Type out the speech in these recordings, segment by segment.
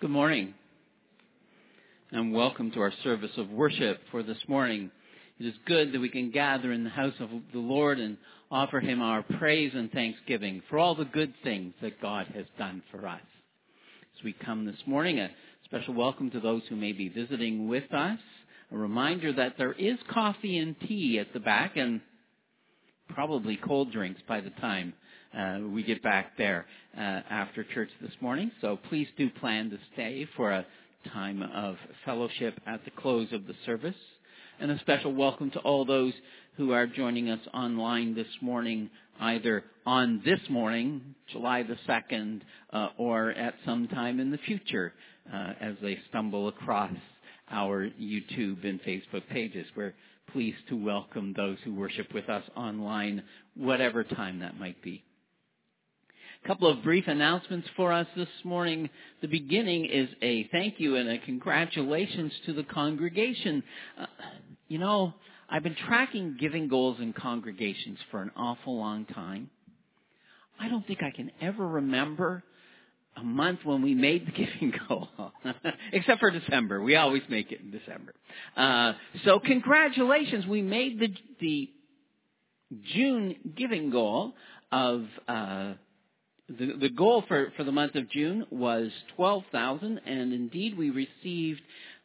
Good morning, and welcome to our service of worship for this morning. It is good that we can gather in the house of the Lord and offer Him our praise and thanksgiving for all the good things that God has done for us. As we come this morning, a special welcome to those who may be visiting with us. A reminder that there is coffee and tea at the back and probably cold drinks by the time we get back there after church this morning. So please do plan to stay for a time of fellowship at the close of the service. And a special welcome to all those who are joining us online this morning, either on this morning, July the 2nd, or at some time in the future as they stumble across our YouTube and Facebook pages. We're pleased to welcome those who worship with us online, whatever time that might be. A couple of brief announcements for us this morning. The beginning is a thank you and a congratulations to the congregation. I've been tracking giving goals in congregations for an awful long time. I don't think I can ever remember a month when we made the giving goal, except for December. We always make it in December. So congratulations. We made the June giving goal of the goal for the month of June was $12,000, and indeed we received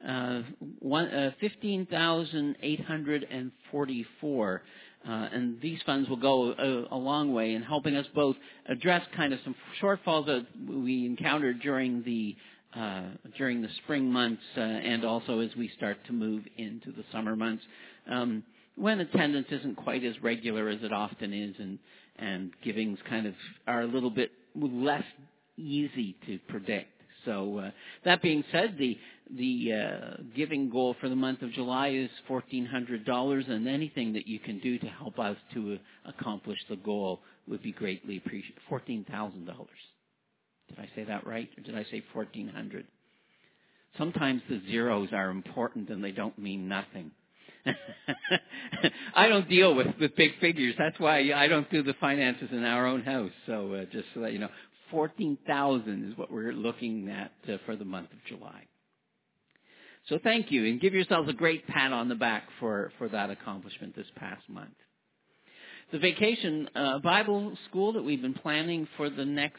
$15,844. And these funds will go a long way in helping us both address kind of some shortfalls that we encountered during the spring months and also as we start to move into the summer months when attendance isn't quite as regular as it often is, and givings kind of are a little bit less easy to predict. So that being said, the giving goal for the month of July is $1,400, and anything that you can do to help us to accomplish the goal would be greatly appreciated. $14,000. Did I say that right, or did I say $1,400? Sometimes the zeros are important and they don't mean nothing. I don't deal with big figures. That's why I don't do the finances in our own house. So just so that you know, 14,000 is what we're looking at for the month of July. So thank you, and give yourselves a great pat on the back for that accomplishment this past month. The Vacation Bible School that we've been planning for the next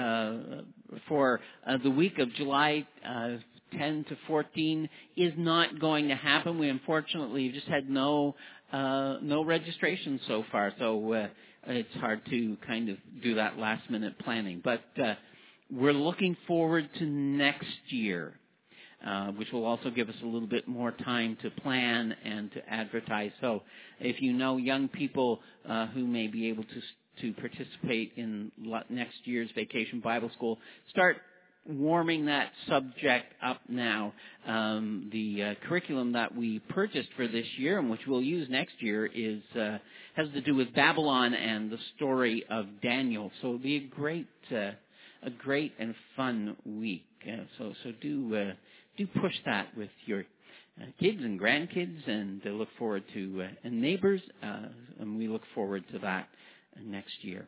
the week of July 10 to 14 is not going to happen. We unfortunately just had no registration so far, so it's hard to kind of do that last minute planning. But we're looking forward to next year, which will also give us a little bit more time to plan and to advertise. So if you know young people who may be able to participate in next year's Vacation Bible School, start warming that subject up now. The curriculum that we purchased for this year and which we'll use next year has to do with Babylon and the story of Daniel. So it'll be a great and fun week. So do push that with your kids and grandkids, and look forward to and neighbors, and we look forward to that next year.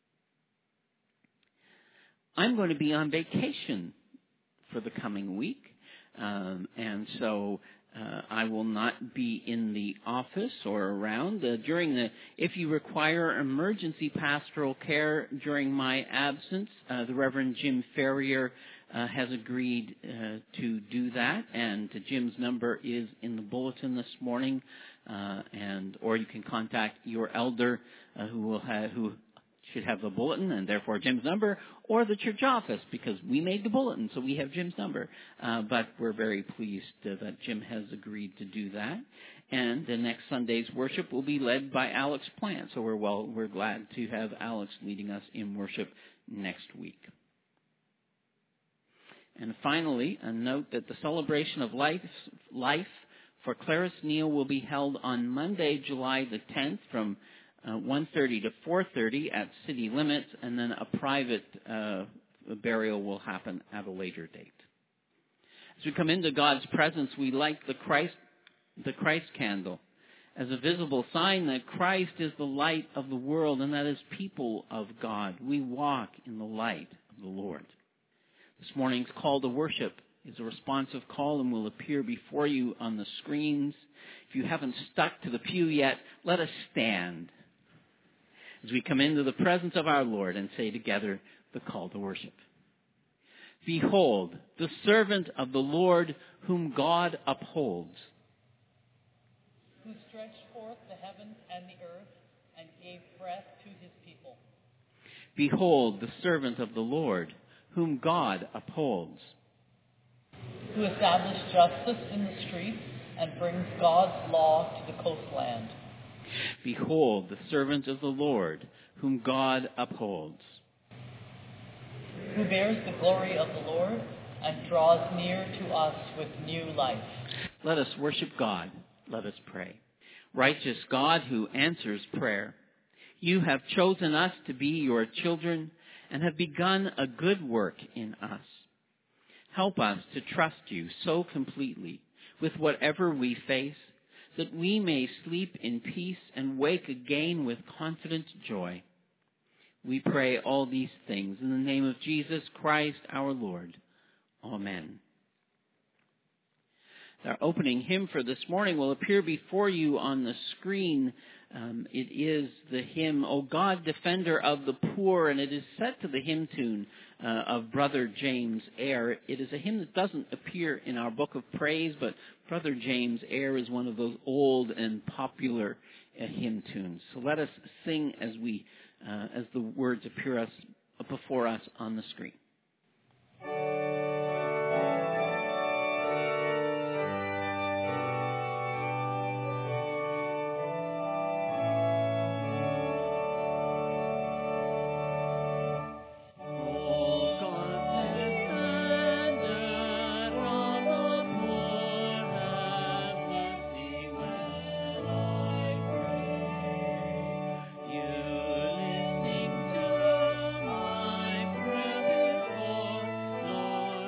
I'm going to be on vacation for the coming week, and so I will not be in the office or around. If you require emergency pastoral care during my absence, the Reverend Jim Ferrier has agreed to do that, and Jim's number is in the bulletin this morning, or you can contact your elder who should have the bulletin, and therefore Jim's number, or the church office, because we made the bulletin, so we have Jim's number. But we're very pleased that Jim has agreed to do that. And the next Sunday's worship will be led by Alex Plant, so we're glad to have Alex leading us in worship next week. And finally, a note that the celebration of life for Clarice Neal will be held on Monday, July the 10th from 1:30 to 4:30 at city limits, and then a private burial will happen at a later date. As we come into God's presence, we light the Christ candle as a visible sign that Christ is the light of the world, and that as people of God, we walk in the light of the Lord. This morning's call to worship is a responsive call and will appear before you on the screens. If you haven't stuck to the pew yet, let us stand as we come into the presence of our Lord and say together the call to worship. Behold, the servant of the Lord whom God upholds, who stretched forth the heavens and the earth and gave breath to his people. Behold, the servant of the Lord whom God upholds, who established justice in the streets and brings God's law to the coastland. Behold, the servant of the Lord whom God upholds, who bears the glory of the Lord and draws near to us with new life. Let us worship God. Let us pray. Righteous God who answers prayer, you have chosen us to be your children and have begun a good work in us. Help us to trust you so completely with whatever we face that we may sleep in peace and wake again with confident joy. We pray all these things in the name of Jesus Christ our Lord. Amen. Our opening hymn for this morning will appear before you on the screen. It is the hymn, O God, Defender of the Poor, and it is set to the hymn tune of Brother James Eyre. It is a hymn that doesn't appear in our book of praise, but Brother James Eyre is one of those old and popular hymn tunes. So let us sing as the words appear before us on the screen. Lord,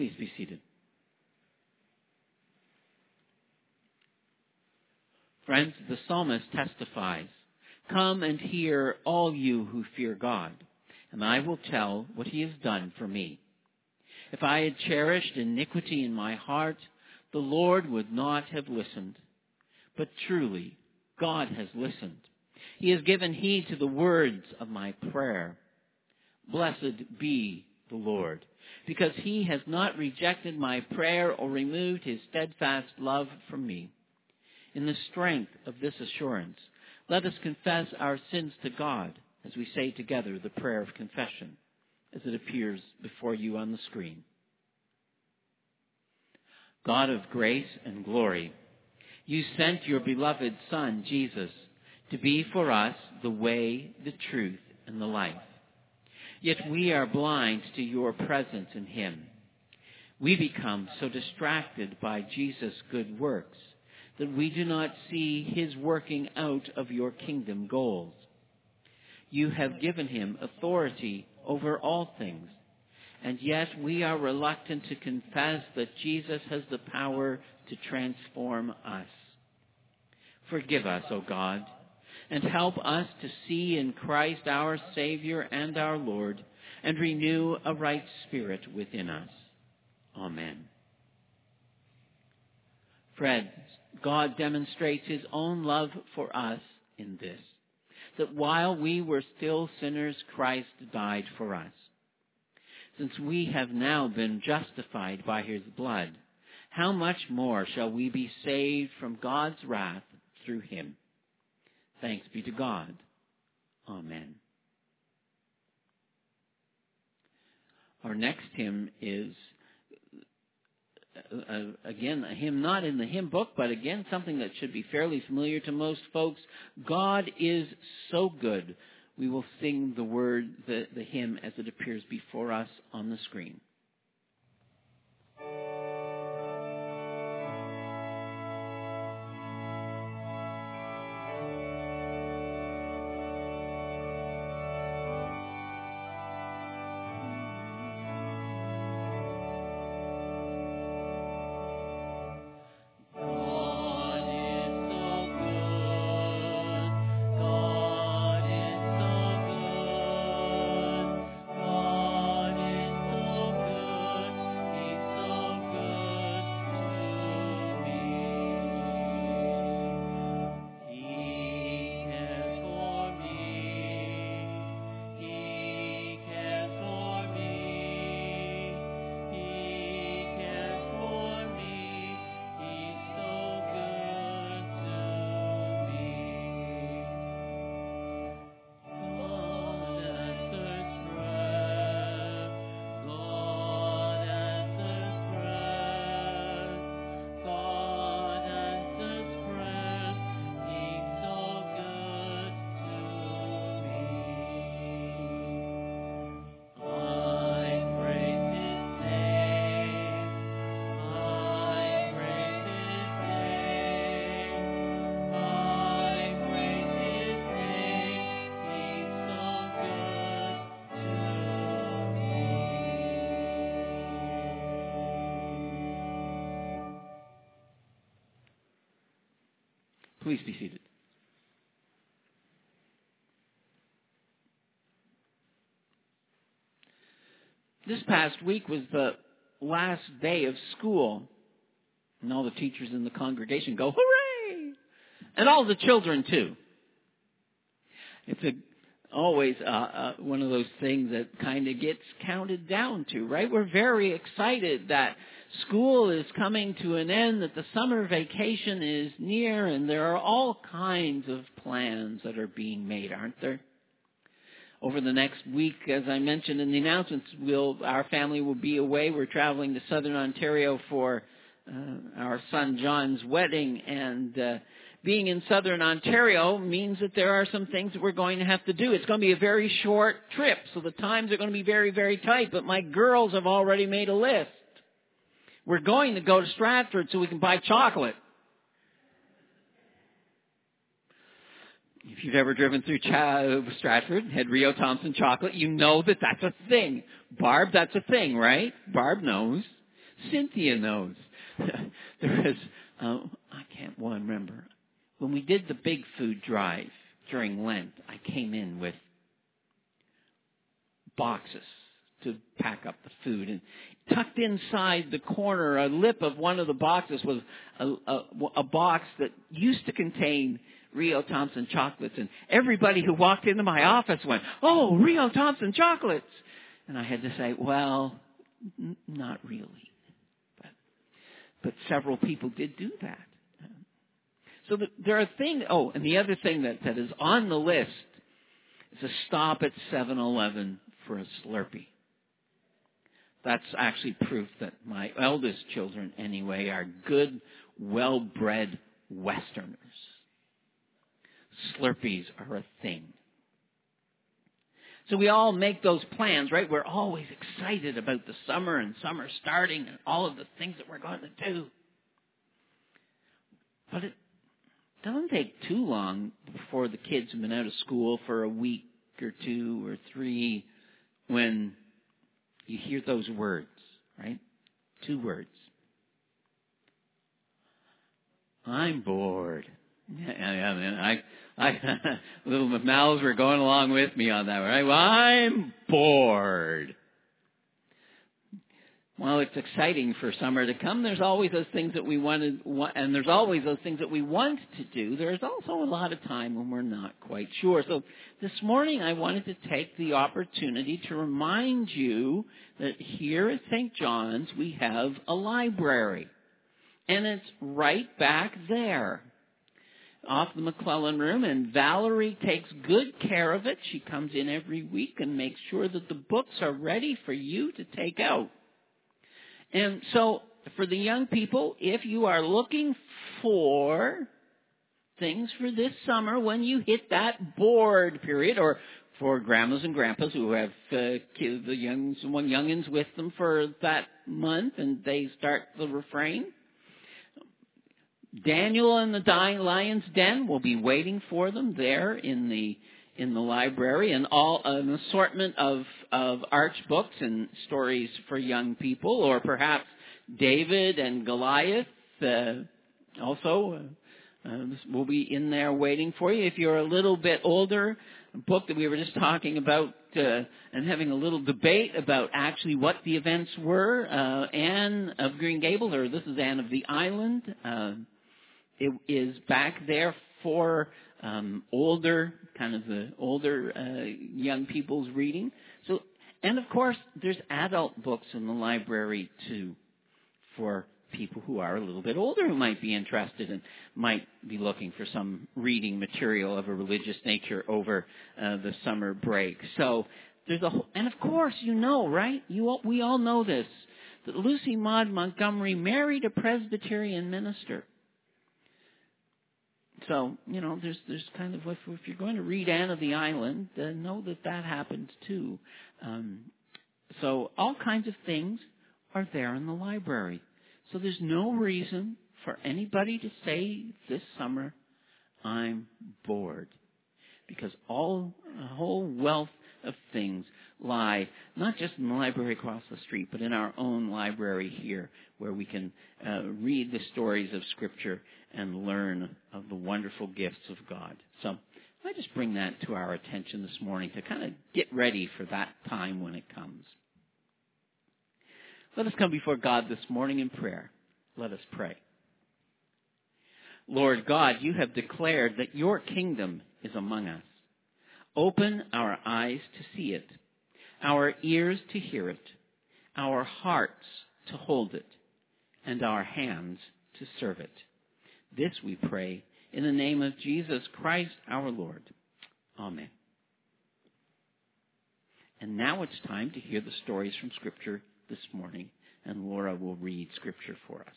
Please be seated. Friends, the psalmist testifies, "Come and hear, all you who fear God, and I will tell what he has done for me. If I had cherished iniquity in my heart, the Lord would not have listened. But truly, God has listened. He has given heed to the words of my prayer. Blessed be the Lord, because he has not rejected my prayer or removed his steadfast love from me. In the strength of this assurance, let us confess our sins to God as we say together the prayer of confession, as it appears before you on the screen. God of grace and glory, you sent your beloved Son, Jesus, to be for us the way, the truth, and the life. Yet we are blind to your presence in him. We become so distracted by Jesus' good works that we do not see his working out of your kingdom goals. You have given him authority over all things, and yet we are reluctant to confess that Jesus has the power to transform us. Forgive us, O God, and help us to see in Christ our Savior and our Lord, and renew a right spirit within us. Amen. Friends, God demonstrates his own love for us in this, that while we were still sinners, Christ died for us. Since we have now been justified by his blood, how much more shall we be saved from God's wrath through him? Thanks be to God. Amen. Our next hymn is, again, a hymn not in the hymn book, but again, something that should be fairly familiar to most folks. God is so good. We will sing the hymn as it appears before us on the screen. Please be seated. This past week was the last day of school, and all the teachers in the congregation go, hooray! And all the children, too. It's always one of those things that kind of gets counted down to, right? We're very excited that school is coming to an end, that the summer vacation is near, and there are all kinds of plans that are being made, aren't there? Over the next week, as I mentioned in the announcements, our family will be away. We're traveling to Southern Ontario for our son John's wedding, and being in Southern Ontario means that there are some things that we're going to have to do. It's going to be a very short trip, so the times are going to be very, very tight, but my girls have already made a list. We're going to go to Stratford so we can buy chocolate. If you've ever driven through Stratford, had Rio Thompson chocolate, you know that that's a thing. Barb, that's a thing, right? Barb knows. Cynthia knows. There was, I can't well remember. When we did the big food drive during Lent, I came in with boxes to pack up the food. And tucked inside the corner, a lip of one of the boxes was a box that used to contain Rio Thompson chocolates. And everybody who walked into my office went, "Oh, Rio Thompson chocolates." And I had to say, well, not really. But several people did do that. So there are things, and the other thing that is on the list is a stop at 7-Eleven for a Slurpee. That's actually proof that my eldest children, anyway, are good, well-bred Westerners. Slurpees are a thing. So we all make those plans, right? We're always excited about the summer and summer starting and all of the things that we're going to do. But it doesn't take too long before the kids have been out of school for a week or 2 or 3 when you hear those words, right? 2 words. I'm bored. Little mouths were going along with me on that, right? Well, I'm bored. Well, it's exciting for summer to come. There's always those things that we want, and there's always those things that we want to do. There's also a lot of time when we're not quite sure. So this morning I wanted to take the opportunity to remind you that here at St. John's we have a library. And it's right back there off the McClellan room, and Valerie takes good care of it. She comes in every week and makes sure that the books are ready for you to take out. And so for the young people, if you are looking for things for this summer when you hit that bored period, or for grandmas and grandpas who have the youngins with them for that month and they start the refrain, Daniel and the Lion's Den will be waiting for them there in the library, and an assortment of arch books and stories for young people, or perhaps David and Goliath also will be in there waiting for you. If you're a little bit older, a book that we were just talking about and having a little debate about actually what the events were, Anne of Green Gables, or this is Anne of the Island. It is back there for older young people's reading. So, and of course, there's adult books in the library too, for people who are a little bit older who might be interested and might be looking for some reading material of a religious nature over the summer break. So there's and of course, you know, right? We all know this, that Lucy Maud Montgomery married a Presbyterian minister. So, you know, there's kind of, if you're going to read Anne of the Island, know that happened too. So all kinds of things are there in the library. So there's no reason for anybody to say this summer, I'm bored. Because a whole wealth of things lie not just in the library across the street, but in our own library here, where we can read the stories of Scripture and learn of the wonderful gifts of God. So I just bring that to our attention this morning to kind of get ready for that time when it comes. Let us come before God this morning in prayer. Let us pray. Lord God, you have declared that your kingdom is among us. Open our eyes to see it, our ears to hear it, our hearts to hold it, and our hands to serve it. This we pray in the name of Jesus Christ our Lord. Amen. And now it's time to hear the stories from Scripture this morning, and Laura will read Scripture for us.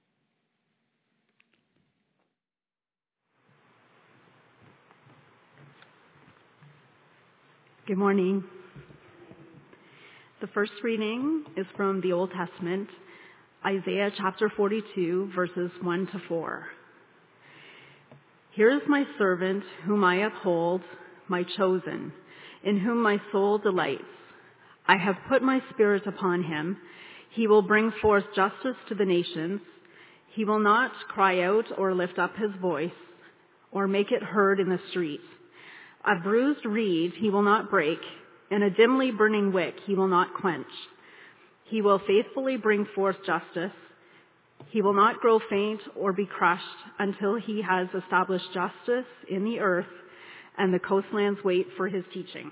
Good morning. The first reading is from the Old Testament, Isaiah chapter 42, verses 1 to 4. Here is my servant whom I uphold, my chosen, in whom my soul delights. I have put my spirit upon him. He will bring forth justice to the nations. He will not cry out or lift up his voice or make it heard in the street. A bruised reed he will not break, and a dimly burning wick he will not quench. He will faithfully bring forth justice. He will not grow faint or be crushed until he has established justice in the earth, and the coastlands wait for his teaching.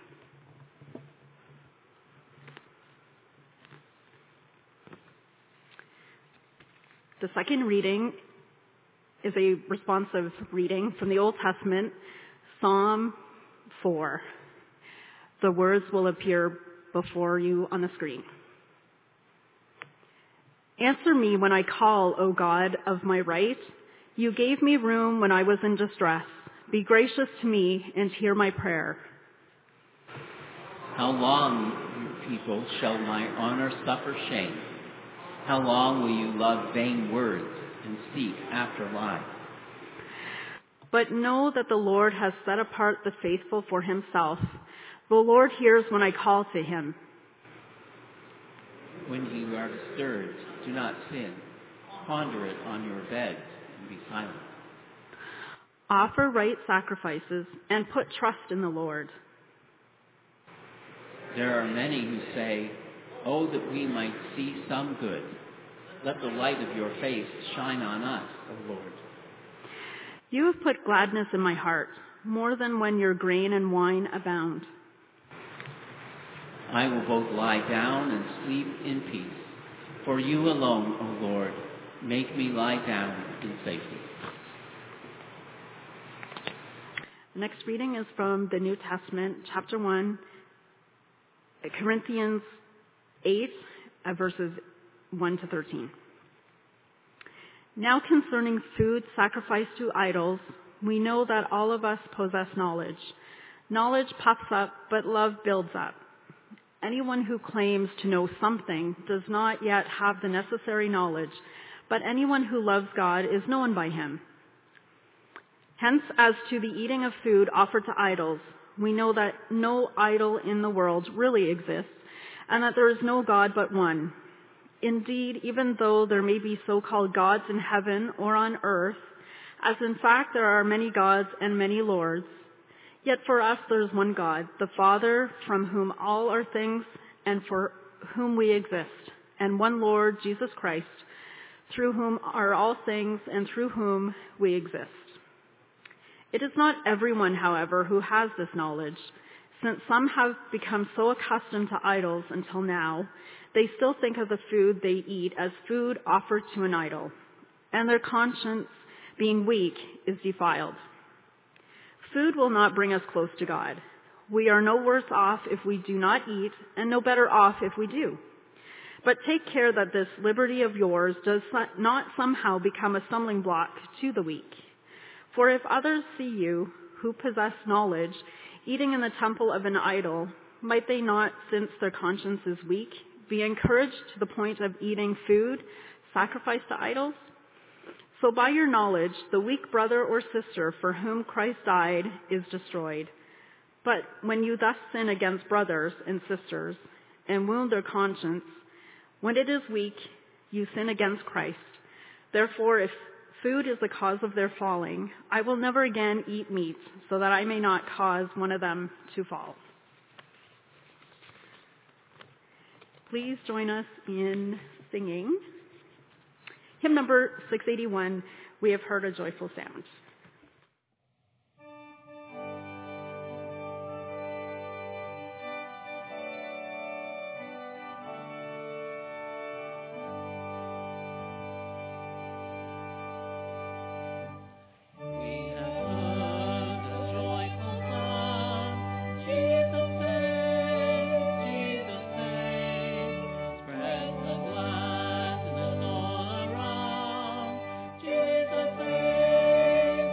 The second reading is a responsive reading from the Old Testament, Psalm 4. The words will appear before you on the screen. Answer me when I call, O God of my right. You gave me room when I was in distress. Be gracious to me and hear my prayer. How long, you people, shall my honor suffer shame? How long will you love vain words and seek after lies? But know that the Lord has set apart the faithful for himself. The Lord hears when I call to him. When you are disturbed, do not sin. Ponder it on your beds and be silent. Offer right sacrifices and put trust in the Lord. There are many who say, "Oh, that we might see some good. Let the light of your face shine on us, O Lord." You have put gladness in my heart, more than when your grain and wine abound. I will both lie down and sleep in peace. For you alone, O Lord, make me lie down in safety. The next reading is from the New Testament, chapter 1, Corinthians 8, verses 1 to 13. Now concerning food sacrificed to idols, we know that all of us possess knowledge. Knowledge puffs up, but love builds up. Anyone who claims to know something does not yet have the necessary knowledge, but anyone who loves God is known by him. Hence, as to the eating of food offered to idols, we know that no idol in the world really exists, and that there is no God but one. Indeed, even though there may be so-called gods in heaven or on earth, as in fact there are many gods and many lords, yet for us there is one God, the Father, from whom all are things and for whom we exist, and one Lord, Jesus Christ, through whom are all things and through whom we exist. It is not everyone, however, who has this knowledge, since some have become so accustomed to idols until now, they still think of the food they eat as food offered to an idol, and their conscience, being weak, is defiled. Food will not bring us close to God. We are no worse off if we do not eat, and no better off if we do. But take care that this liberty of yours does not somehow become a stumbling block to the weak. For if others see you, who possess knowledge, eating in the temple of an idol, might they not, since their conscience is weak, be encouraged to the point of eating food sacrificed to idols? So by your knowledge, the weak brother or sister for whom Christ died is destroyed. But when you thus sin against brothers and sisters and wound their conscience, when it is weak, you sin against Christ. Therefore, if food is the cause of their falling, I will never again eat meat, so that I may not cause one of them to fall. Please join us in singing hymn number 681, We Have Heard a Joyful Sound. Jesus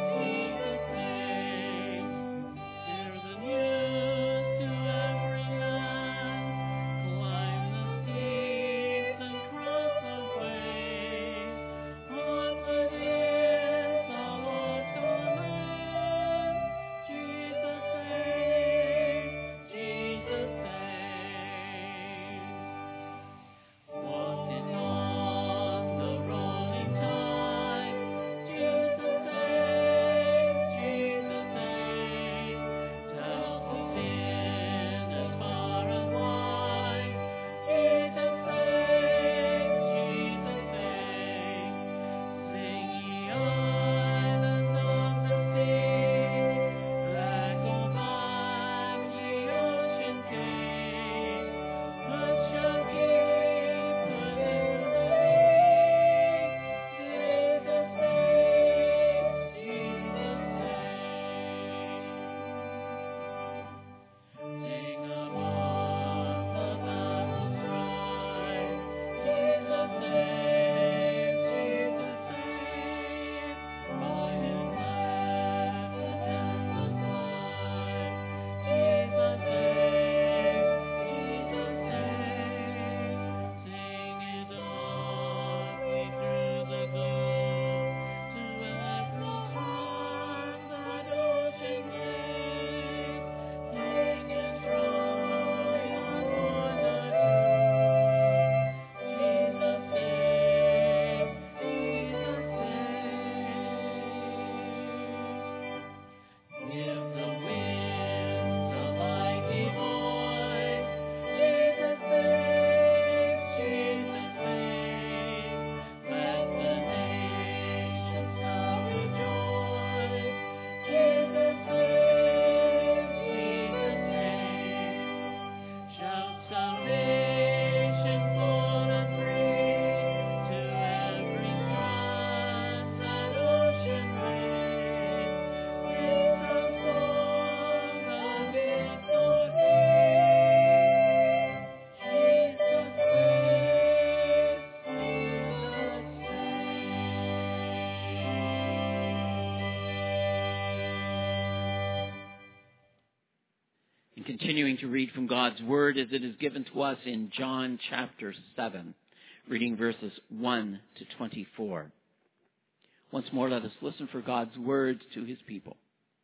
Continuing to read from God's Word as it is given to us in John chapter 7, reading verses 1 to 24. Once more, let us listen for God's words to his people.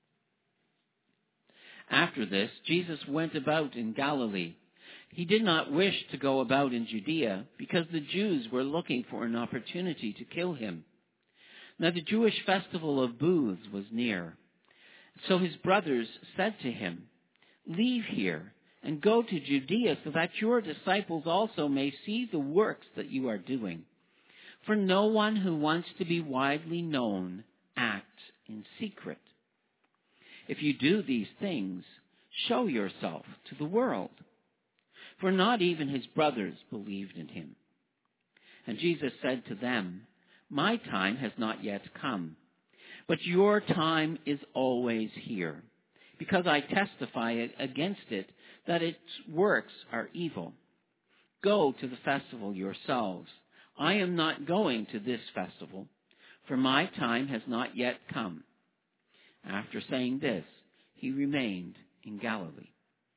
After this, Jesus went about in Galilee. He did not wish to go about in Judea because the Jews were looking for an opportunity to kill him. Now the Jewish festival of booths was near. So his brothers said to him, "Leave here and go to Judea so that your disciples also may see the works that you are doing. For no one who wants to be widely known acts in secret. If you do these things, show yourself to the world." For not even his brothers believed in him. And Jesus said to them, "My time has not yet come, but your time is always here, because I testify against it that its works are evil. Go to the festival yourselves. I am not going to this festival, for my time has not yet come." After saying this, he remained in Galilee.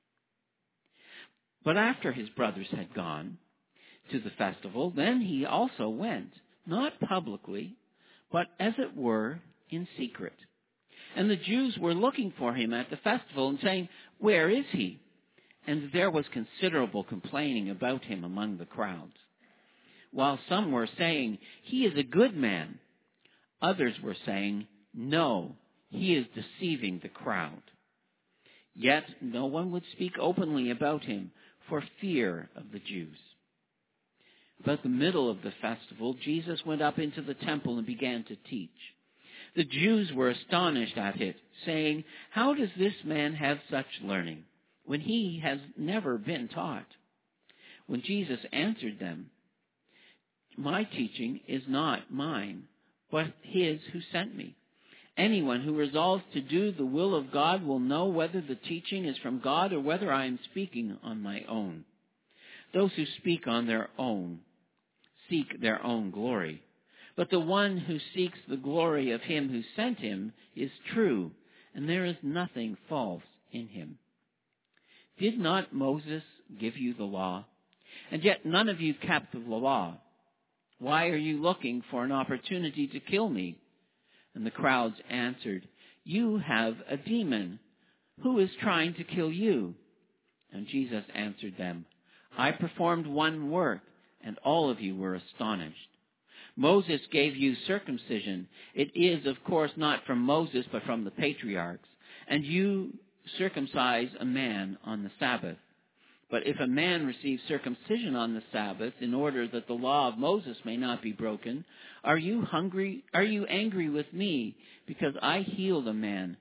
But after his brothers had gone to the festival, then he also went, not publicly, but as it were in secret. And the Jews were looking for him at the festival and saying, "Where is he?" And there was considerable complaining about him among the crowds. While some were saying, "He is a good man," others were saying, "No, he is deceiving the crowd." Yet no one would speak openly about him for fear of the Jews. About the middle of the festival, Jesus went up into the temple and began to teach. The Jews were astonished at it, saying, "How does this man have such learning, when he has never been taught?" When Jesus answered them, "My teaching is not mine, but his who sent me. Anyone who resolves to do the will of God will know whether the teaching is from God or whether I am speaking on my own. Those who speak on their own seek their own glory. But the one who seeks the glory of him who sent him is true, and there is nothing false in him. Did not Moses give you the law? And yet none of you kept the law. Why are you looking for an opportunity to kill me?" And the crowds answered, "You have a demon. Who is trying to kill you?" And Jesus answered them, "I performed one work, and all of you were astonished. Moses gave you circumcision. It is, of course, not from Moses, but from the patriarchs. And you circumcise a man on the Sabbath. But if a man receives circumcision on the Sabbath in order that the law of Moses may not be broken, are you angry with me because I healed a man's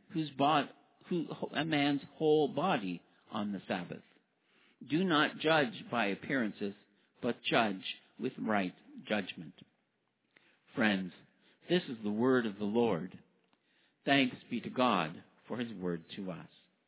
whole body on the Sabbath? Do not judge by appearances, but judge with right judgment." Friends, this is the word of the Lord. Thanks be to God for his word to us.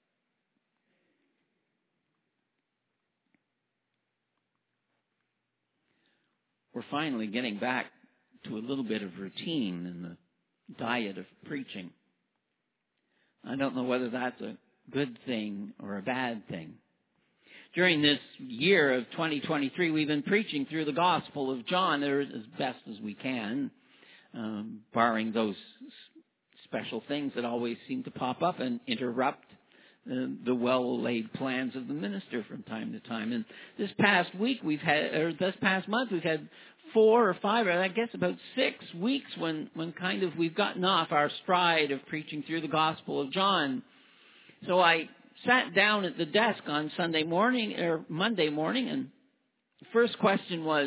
We're finally getting back to a little bit of routine in the diet of preaching. I don't know whether that's a good thing or a bad thing. During this year of 2023, we've been preaching through the Gospel of John as best as we can, barring those special things that always seem to pop up and interrupt the well-laid plans of the minister from time to time. And this past month, we've had 4 or 5, or I guess about 6 weeks when kind of we've gotten off our stride of preaching through the Gospel of John. So I sat down at the desk on Monday morning, and the first question was,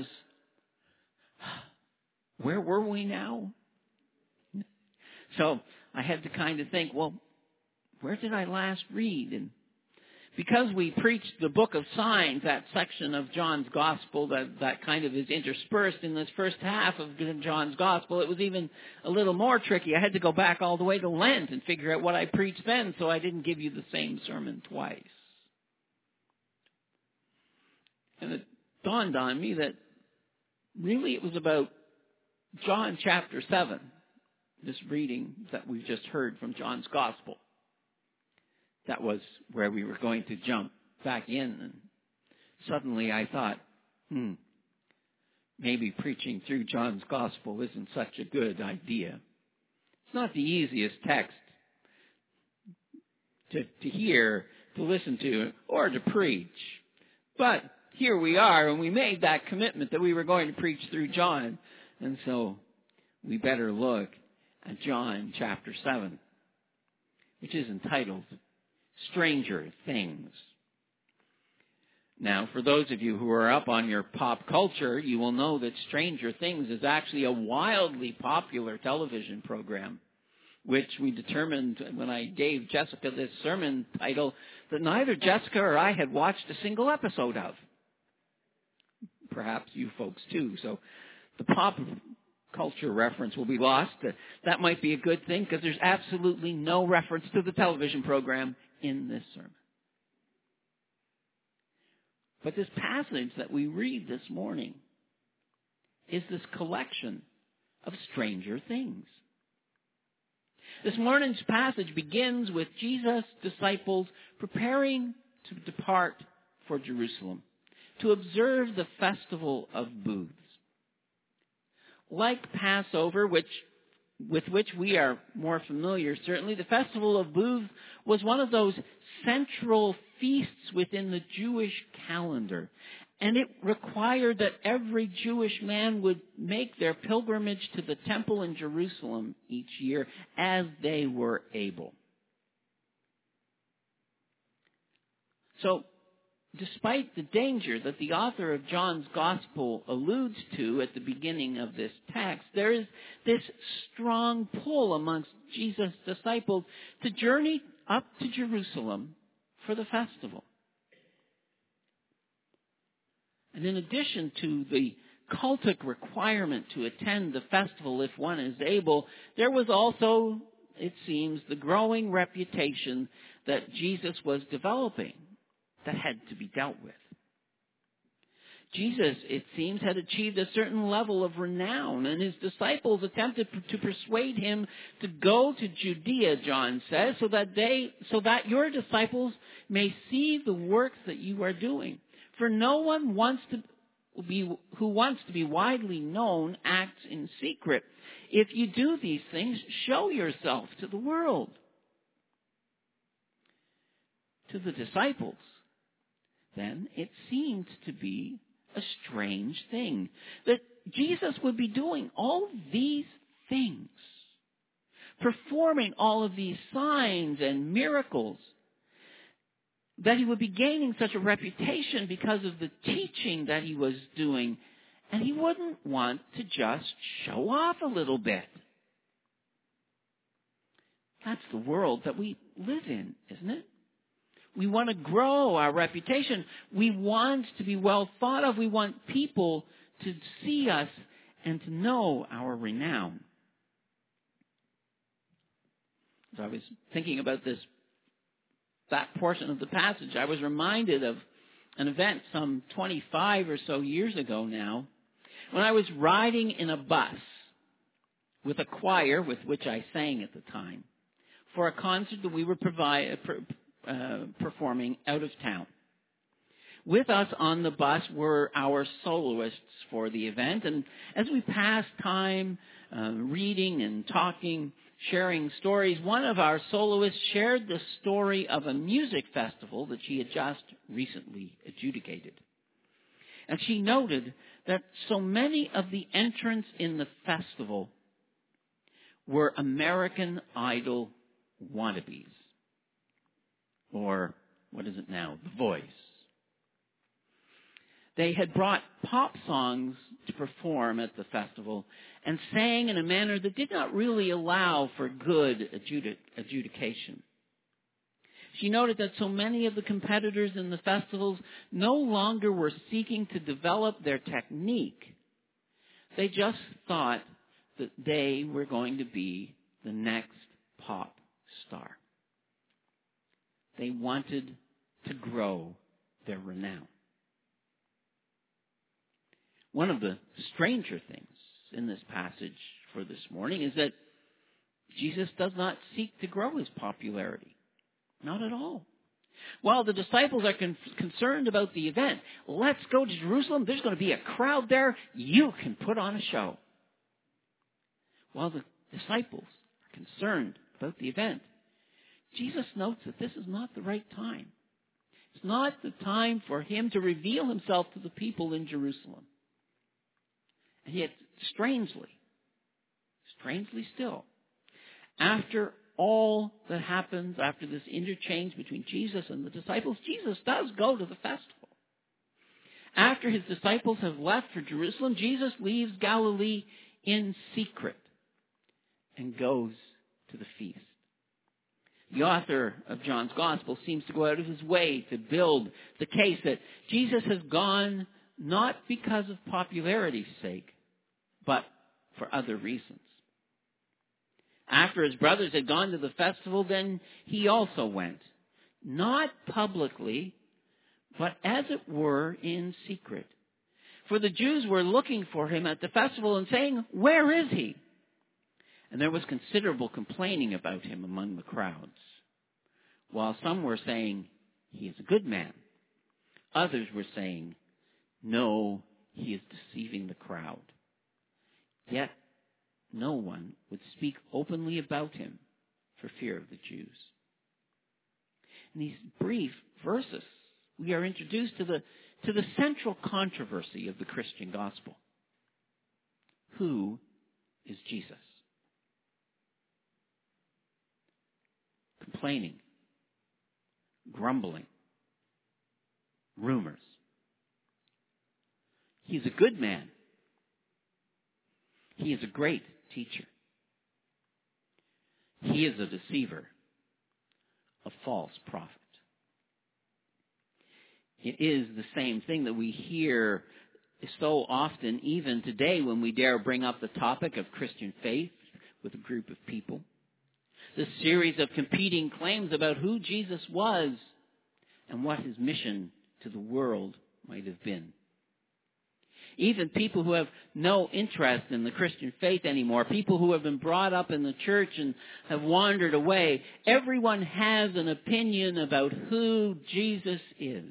where were we now? So I had to kind of think, well, where did I last read? And because we preached the book of signs, that section of John's gospel that kind of is interspersed in this first half of John's gospel, it was even a little more tricky. I had to go back all the way to Lent and figure out what I preached then, so I didn't give you the same sermon twice. And it dawned on me that really it was about John chapter 7, this reading that we've just heard from John's gospel. that was where we were going to jump back in. And suddenly I thought, maybe preaching through John's Gospel isn't such a good idea. It's not the easiest text to hear, to listen to, or to preach. But here we are, and we made that commitment that we were going to preach through John. And so we better look at John chapter 7, which is entitled Stranger Things. Now, for those of you who are up on your pop culture, you will know that Stranger Things is actually a wildly popular television program, which we determined when I gave Jessica this sermon title that neither Jessica or I had watched a single episode of. Perhaps you folks too. So the pop culture reference will be lost. That might be a good thing because there's absolutely no reference to the television program in this sermon. But this passage that we read this morning is this collection of stranger things. This morning's passage begins with Jesus' disciples preparing to depart for Jerusalem to observe the festival of booths. Like Passover, with which we are more familiar, certainly, the festival of booths was one of those central feasts within the Jewish calendar. And it required that every Jewish man would make their pilgrimage to the temple in Jerusalem each year as they were able. So, despite the danger that the author of John's Gospel alludes to at the beginning of this text, there is this strong pull amongst Jesus' disciples to journey up to Jerusalem for the festival. And in addition to the cultic requirement to attend the festival if one is able, there was also, it seems, the growing reputation that Jesus was developing that had to be dealt with. Jesus, it seems, had achieved a certain level of renown, and his disciples attempted to persuade him to go to Judea, John says, so that your disciples may see the works that you are doing. For no one who wants to be widely known acts in secret. If you do these things, show yourself to the world. To the disciples, then, it seemed to be a strange thing that Jesus would be doing all these things, performing all of these signs and miracles, that he would be gaining such a reputation because of the teaching that he was doing, and he wouldn't want to just show off a little bit. That's the world that we live in, isn't it? We want to grow our reputation. We want to be well thought of. We want people to see us and to know our renown. As I was thinking about that portion of the passage, I was reminded of an event some 25 or so years ago now, when I was riding in a bus with a choir with which I sang at the time for a concert that we were performing out of town. With us on the bus were our soloists for the event, and as we passed time reading and talking, sharing stories, one of our soloists shared the story of a music festival that she had just recently adjudicated. And she noted that so many of the entrants in the festival were American Idol wannabes. Or, what is it now? The Voice. They had brought pop songs to perform at the festival and sang in a manner that did not really allow for good adjudication. She noted that so many of the competitors in the festivals no longer were seeking to develop their technique. They just thought that they were going to be the next pop star. They wanted to grow their renown. One of the stranger things in this passage for this morning is that Jesus does not seek to grow his popularity. Not at all. While the disciples are concerned about the event, let's go to Jerusalem. There's going to be a crowd there. You can put on a show. While the disciples are concerned about the event, Jesus notes that this is not the right time. It's not the time for him to reveal himself to the people in Jerusalem. And yet, strangely still, after all that happens, after this interchange between Jesus and the disciples, Jesus does go to the festival. After his disciples have left for Jerusalem, Jesus leaves Galilee in secret and goes to the feast. The author of John's Gospel seems to go out of his way to build the case that Jesus has gone not because of popularity's sake, but for other reasons. After his brothers had gone to the festival, then he also went. Not publicly, but as it were in secret. For the Jews were looking for him at the festival and saying, "Where is he?" And there was considerable complaining about him among the crowds. While some were saying, "He is a good man," others were saying, "No, he is deceiving the crowd." Yet no one would speak openly about him for fear of the Jews. In these brief verses, we are introduced to the central controversy of the Christian gospel. Who is Jesus? Complaining, grumbling, rumors. He is a good man. He is a great teacher. He is a deceiver, a false prophet. It is the same thing that we hear so often, even today, when we dare bring up the topic of Christian faith with a group of people. This series of competing claims about who Jesus was and what his mission to the world might have been. Even people who have no interest in the Christian faith anymore, people who have been brought up in the church and have wandered away, everyone has an opinion about who Jesus is.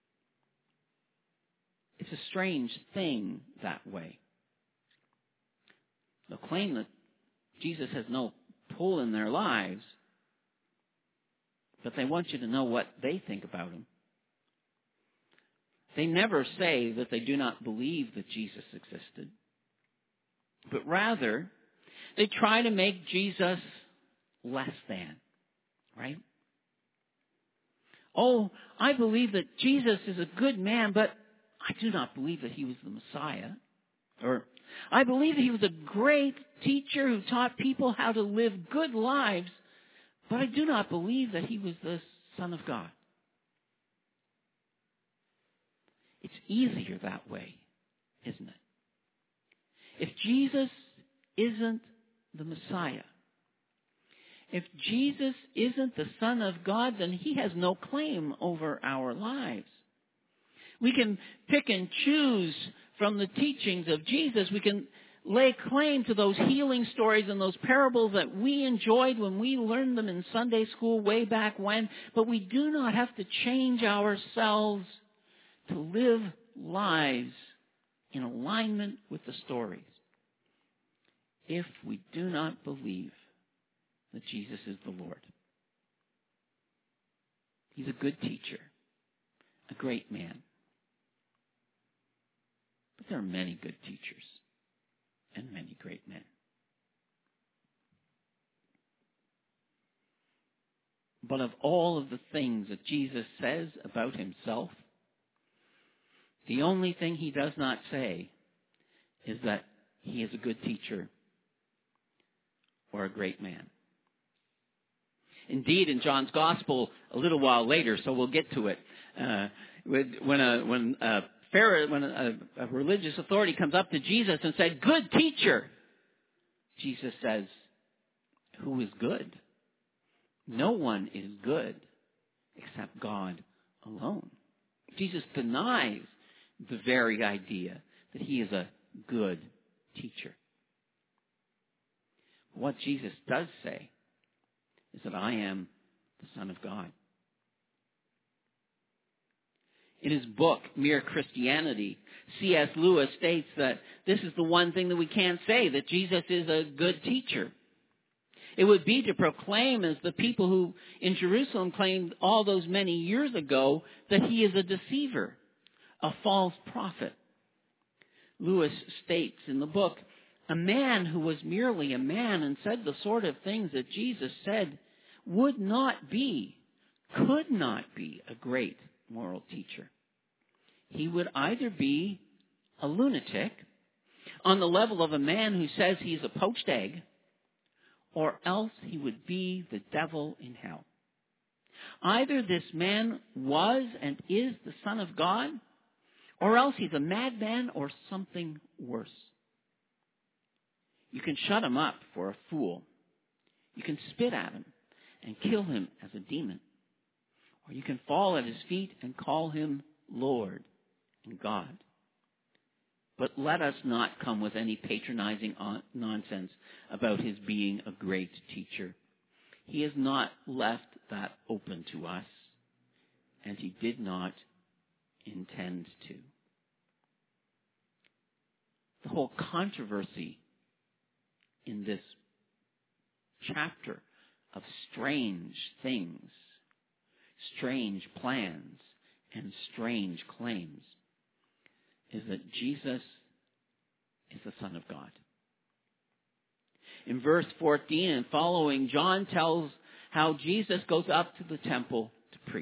It's a strange thing that way. They'll claim that Jesus has no pull in their lives, but they want you to know what they think about him. They never say that they do not believe that Jesus existed, but rather they try to make Jesus less than, right? Oh, I believe that Jesus is a good man, but I do not believe that he was the Messiah. Or, I believe that he was a great teacher who taught people how to live good lives, but I do not believe that he was the Son of God. It's easier that way, isn't it? If Jesus isn't the Messiah, if Jesus isn't the Son of God, then he has no claim over our lives. We can pick and choose from the teachings of Jesus. We can lay claim to those healing stories and those parables that we enjoyed when we learned them in Sunday school way back when, but we do not have to change ourselves to live lives in alignment with the stories if we do not believe that Jesus is the Lord. He's a good teacher, a great man. But there are many good teachers and many great men. But of all of the things that Jesus says about himself, the only thing he does not say is that he is a good teacher or a great man. Indeed, in John's Gospel, a little while later, so we'll get to it, when a religious authority comes up to Jesus and said, "Good teacher," Jesus says, "Who is good? No one is good except God alone." Jesus denies the very idea that he is a good teacher. What Jesus does say is that I am the Son of God. In his book, Mere Christianity, C.S. Lewis states that this is the one thing that we can't say, that Jesus is a good teacher. It would be to proclaim, as the people who in Jerusalem claimed all those many years ago, that he is a deceiver, a false prophet. Lewis states in the book, a man who was merely a man and said the sort of things that Jesus said could not be a great moral teacher. He would either be a lunatic on the level of a man who says he's a poached egg, or else he would be the devil in hell. Either this man was and is the Son of God, or else he's a madman or something worse. You can shut him up for a fool. You can spit at him and kill him as a demon. Or you can fall at his feet and call him Lord and God. But let us not come with any patronizing nonsense about his being a great teacher. He has not left that open to us, and he did not intend to. The whole controversy in this chapter of strange things, strange plans, and strange claims is that Jesus is the Son of God. In verse 14 and following, John tells how Jesus goes up to the temple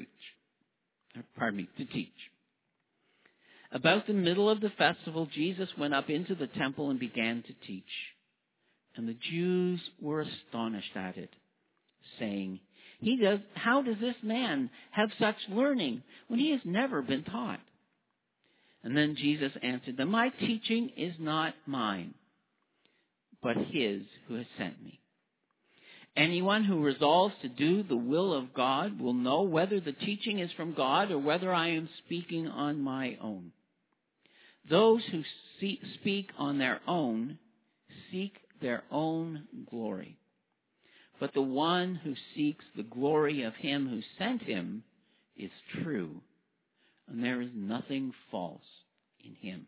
to teach. About the middle of the festival, Jesus went up into the temple and began to teach. And the Jews were astonished at it, saying, how does this man have such learning when he has never been taught? And then Jesus answered them, my teaching is not mine, but his who has sent me. Anyone who resolves to do the will of God will know whether the teaching is from God or whether I am speaking on my own. Those who speak on their own seek their own glory. But the one who seeks the glory of him who sent him is true, and there is nothing false in him.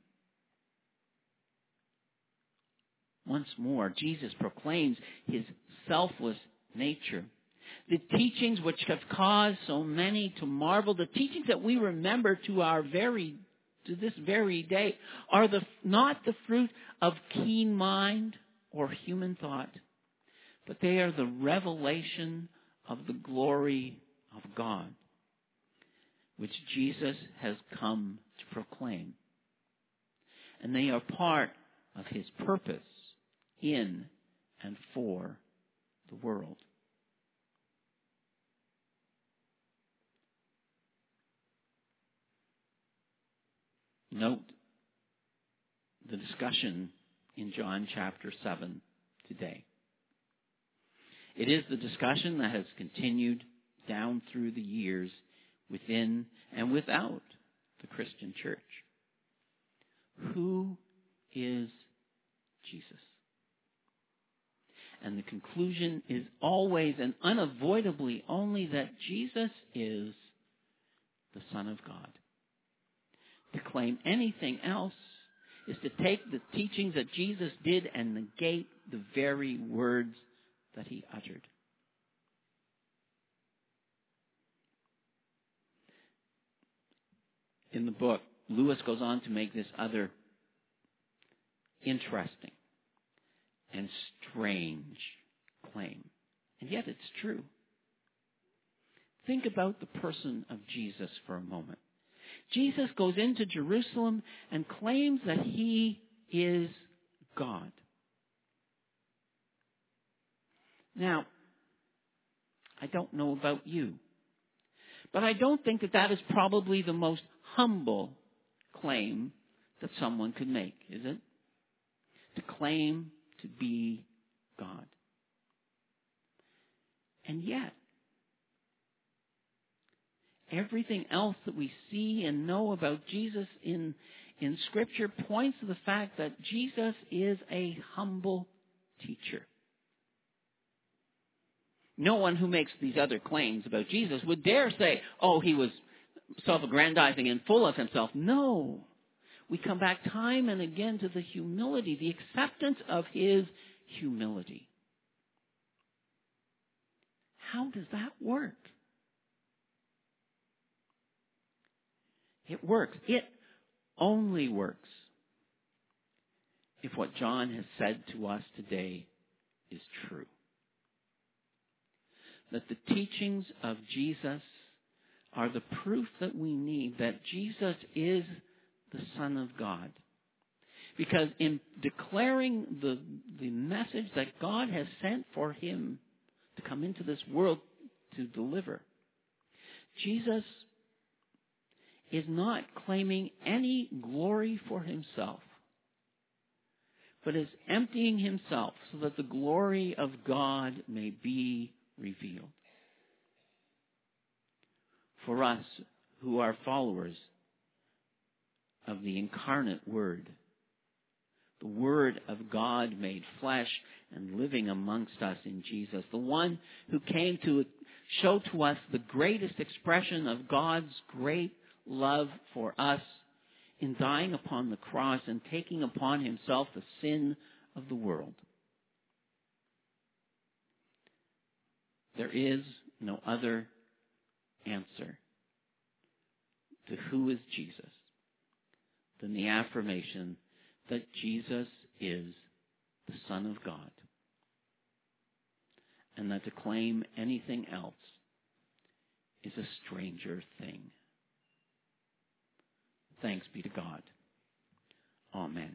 Once more, Jesus proclaims his selfless nature. The teachings which have caused so many to marvel, the teachings that we remember to this very day, are not the fruit of keen mind or human thought, but they are the revelation of the glory of God, which Jesus has come to proclaim. And they are part of his purpose in and for the world. Note the discussion in John chapter 7 today. It is the discussion that has continued down through the years within and without the Christian church. Who is Jesus? And the conclusion is always and unavoidably only that Jesus is the Son of God. To claim anything else is to take the teachings that Jesus did and negate the very words that he uttered. In the book, Lewis goes on to make this other interesting and strange claim. And yet it's true. Think about the person of Jesus for a moment. Jesus goes into Jerusalem and claims that he is God. Now, I don't know about you, but I don't think that is probably the most humble claim that someone could make, is it? To claim to be God. And yet, everything else that we see and know about Jesus in Scripture points to the fact that Jesus is a humble teacher. No one who makes these other claims about Jesus would dare say, oh, he was self-aggrandizing and full of himself. No. We come back time and again to the humility, the acceptance of his humility. How does that work? It works. It only works if what John has said to us today is true. That the teachings of Jesus are the proof that we need that Jesus is the Son of God. Because in declaring the message that God has sent for him to come into this world to deliver, Jesus is not claiming any glory for himself, but is emptying himself so that the glory of God may be revealed. For us who are followers of the incarnate Word, the Word of God made flesh and living amongst us in Jesus, the one who came to show to us the greatest expression of God's great love for us in dying upon the cross and taking upon himself the sin of the world. There is no other answer to who is Jesus than the affirmation that Jesus is the Son of God, and that to claim anything else is a stranger thing. Thanks be to God. Amen.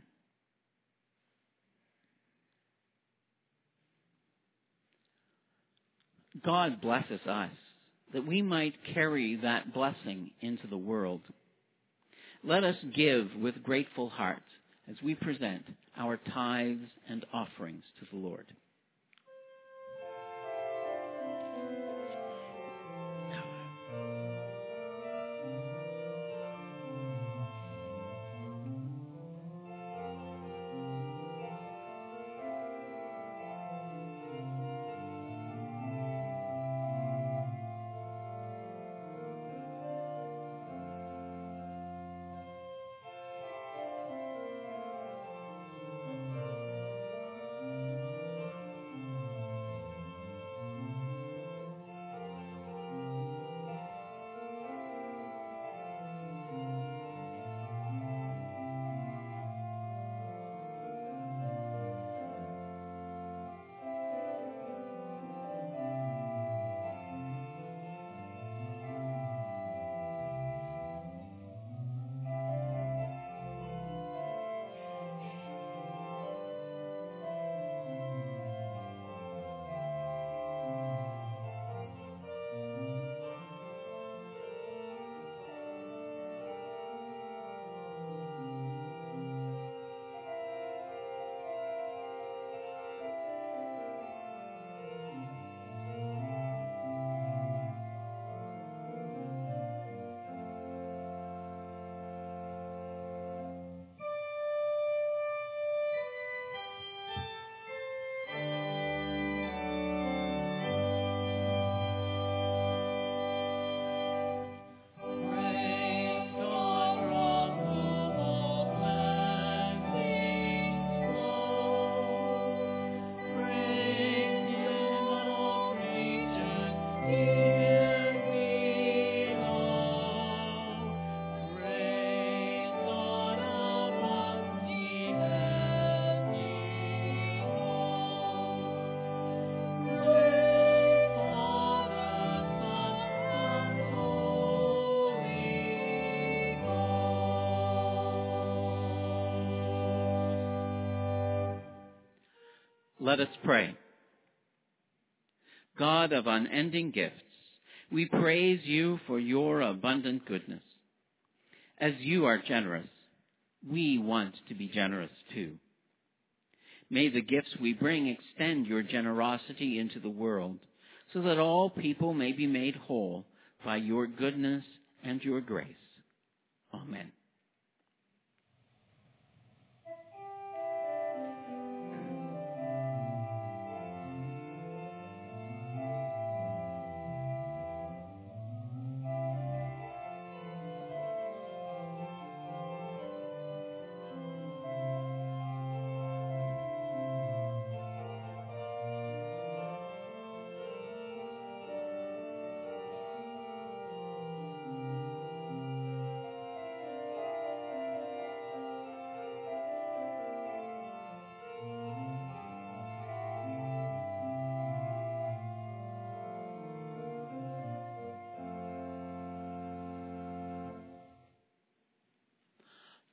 God blesses us that we might carry that blessing into the world. Let us give with grateful hearts as we present our tithes and offerings to the Lord. Let us pray. God of unending gifts, we praise you for your abundant goodness. As you are generous, we want to be generous too. May the gifts we bring extend your generosity into the world, so that all people may be made whole by your goodness and your grace. Amen.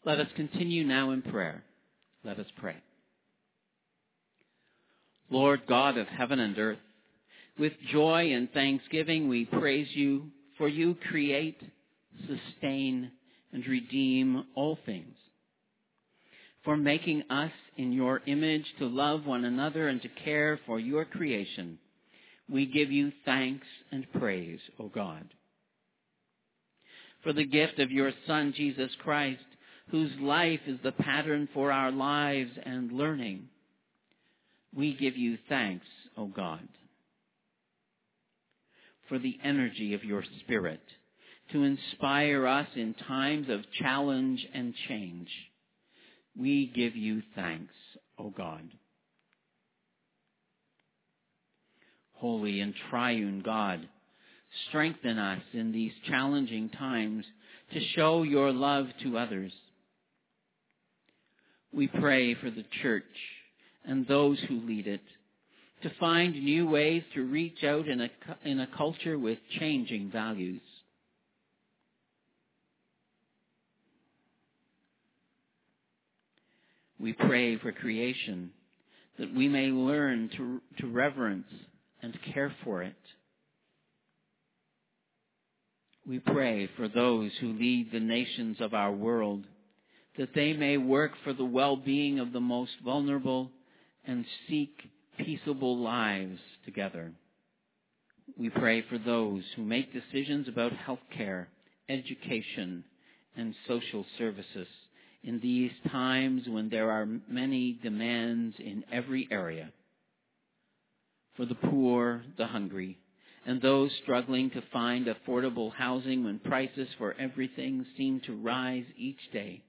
Let us continue now in prayer. Let us pray. Lord God of heaven and earth, with joy and thanksgiving we praise you, for you create, sustain, and redeem all things. For making us in your image to love one another and to care for your creation, we give you thanks and praise, O God. For the gift of your Son, Jesus Christ, whose life is the pattern for our lives and learning, we give you thanks, O God. For the energy of your Spirit to inspire us in times of challenge and change, we give you thanks, O God. Holy and triune God, strengthen us in these challenging times to show your love to others. We pray for the church and those who lead it to find new ways to reach out in a culture with changing values. We pray for creation, that we may learn to reverence and care for it. We pray for those who lead the nations of our world, that they may work for the well-being of the most vulnerable and seek peaceable lives together. We pray for those who make decisions about health care, education, and social services in these times when there are many demands in every area. For the poor, the hungry, and those struggling to find affordable housing when prices for everything seem to rise each day.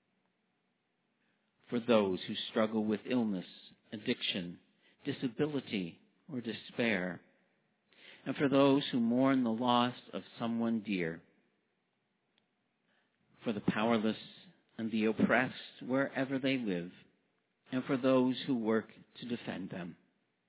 For those who struggle with illness, addiction, disability, or despair. And for those who mourn the loss of someone dear. For the powerless and the oppressed wherever they live, and for those who work to defend them.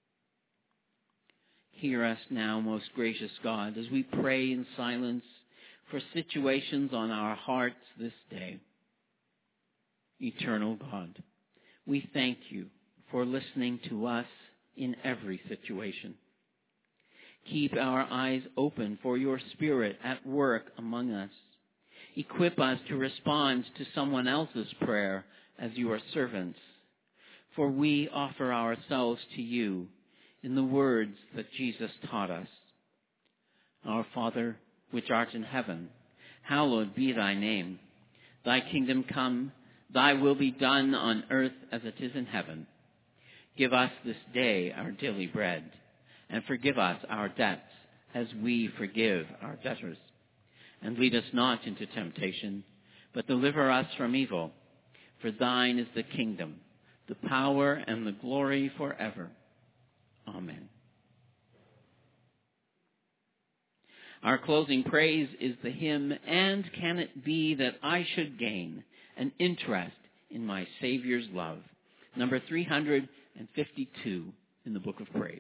Hear us now, most gracious God, as we pray in silence for situations on our hearts this day. Eternal God, we thank you for listening to us in every situation. Keep our eyes open for your Spirit at work among us. Equip us to respond to someone else's prayer as your servants, for we offer ourselves to you in the words that Jesus taught us. Our Father, which art in heaven, hallowed be thy name. Thy kingdom come, thy will be done on earth as it is in heaven. Give us this day our daily bread, and forgive us our debts as we forgive our debtors. And lead us not into temptation, but deliver us from evil. For thine is the kingdom, the power, and the glory forever. Amen. Our closing praise is the hymn, "And Can It Be That I Should Gain an Interest in My Savior's Love?" Number 352 in the Book of Praise.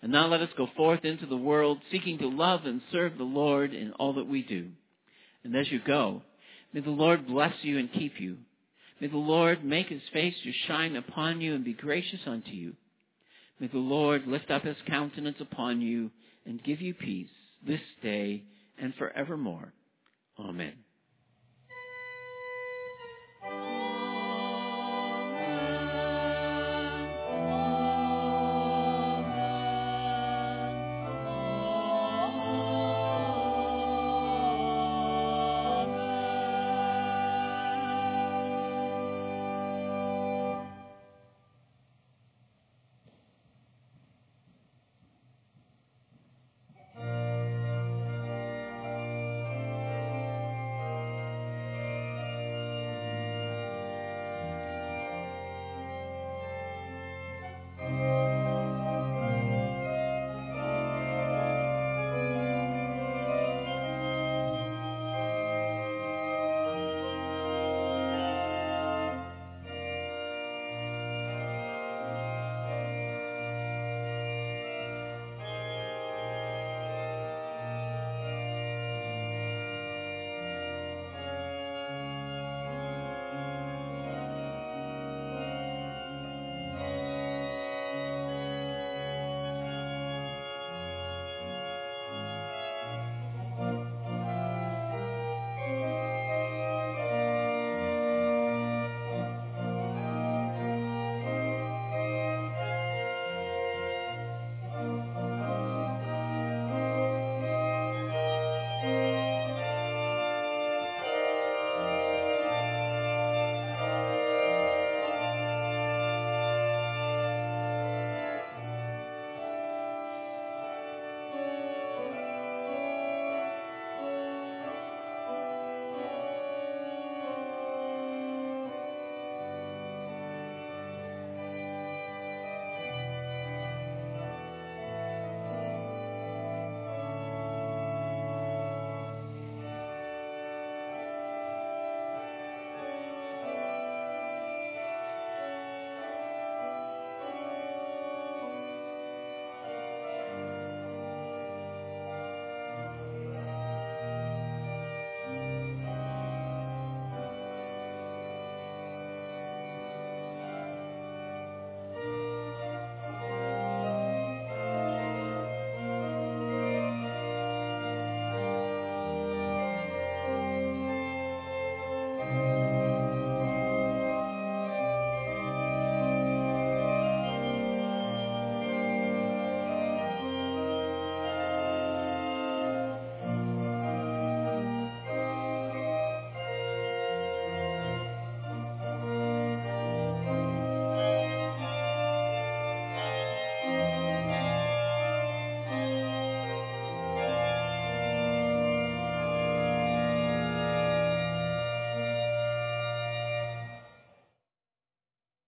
And now let us go forth into the world, seeking to love and serve the Lord in all that we do. And as you go, may the Lord bless you and keep you. May the Lord make his face to shine upon you and be gracious unto you. May the Lord lift up his countenance upon you and give you peace this day and forevermore. Amen.